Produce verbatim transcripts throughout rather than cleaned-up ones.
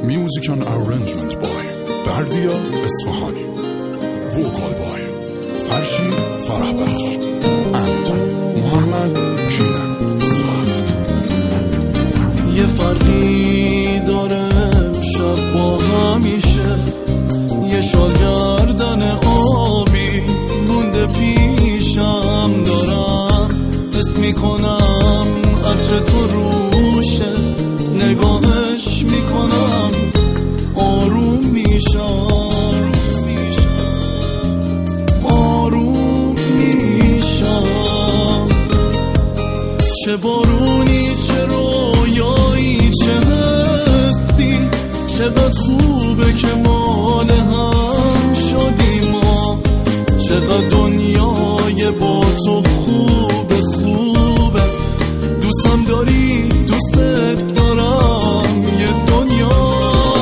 Music and arrangement by بردیا اصفهانی. Vocal by فرشید فرحبخش and محمد کینه سافت. یه فرقی داره امشب با همیشه، یه شالگردن آبی بونده پیشم دارم، حس میکنم عطر تو روشه، نگاهش میکنم آروم میشم، آروم میشم. چه بارونی چه رویایی چه حسی، چقدر خوبه که مال هم شدیم ما، چقدر دنیای با تو خوبه خوبه. دوستم داری دوست دارم، یه دنیا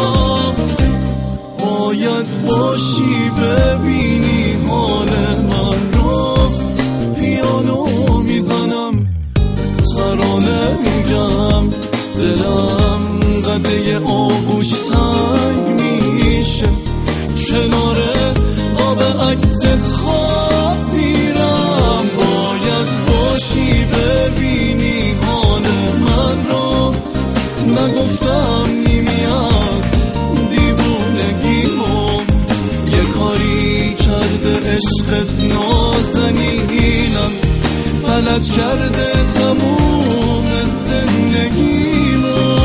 باید باشی ببینی حال من رو. پیانو میزنم ترانه میگم، دلم قده آغوش تنگ میشه، کنار آب عکست خواب میرم. باید باشی ببینی حال من رو، نگفتم نیمی از دیوونگیمو، یه کاری کرده عشقت نازنینم، فلج کرده تموم زندگیمو.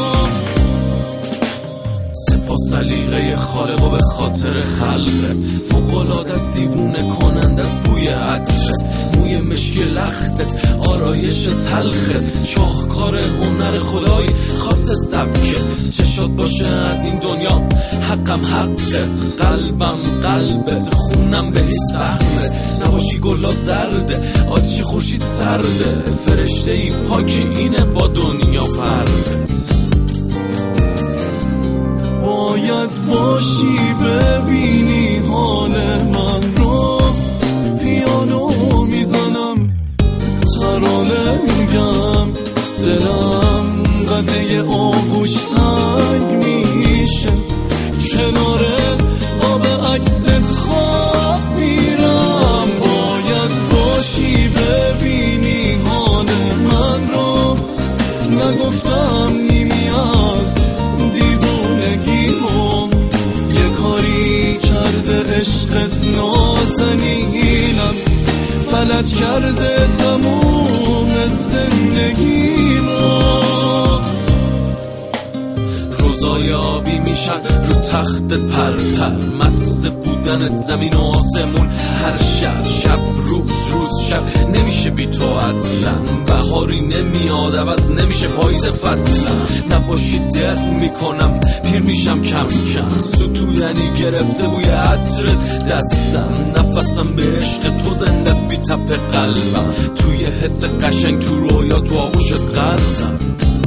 سلیقه خالق و به خاطر خلقت، فوق‌العاده است دیوونه کنند از بوی عطرت، موی مشکی لختت، آرایش تلخت، شاهکار هنر خدایی خاص سبکت. چشات باشه از این دنیا حقم حقت، قلبم قلبت، خونم به سهمت. نباشی گلا زرده، آتش خورشید سرده، فرشته ای پاکی اینه با دنیا فردت. باید باشی ببینی حال من رو، پیانو میزنم ترانه میگم، دلم قده آغوش تنگ میشه، کنار آب عکست خواب میرم. باید باشی ببینی حال من رو، نگفتم نیمی از دیوونگیمو، یه کاری کرده عشقت نازنینم، فلج کرده تموم زندگیمو. روزای آبی میشن رو تختت پرپر، مست بودنت زمین و آسمون هر شب، شب روز روز شب نمیشه بی تو اصلا، بهاری نمیاد عوض نمیشه پاییز فصلم. نباشی درد میکنم پیر میشم کم کم، ستو یعنی گرفته بوی عطرت دستم، نفسم به عشق تو زنده است بی تپ قلبم، توی حس قشنگ تو رویا تو آغوشت غرقم.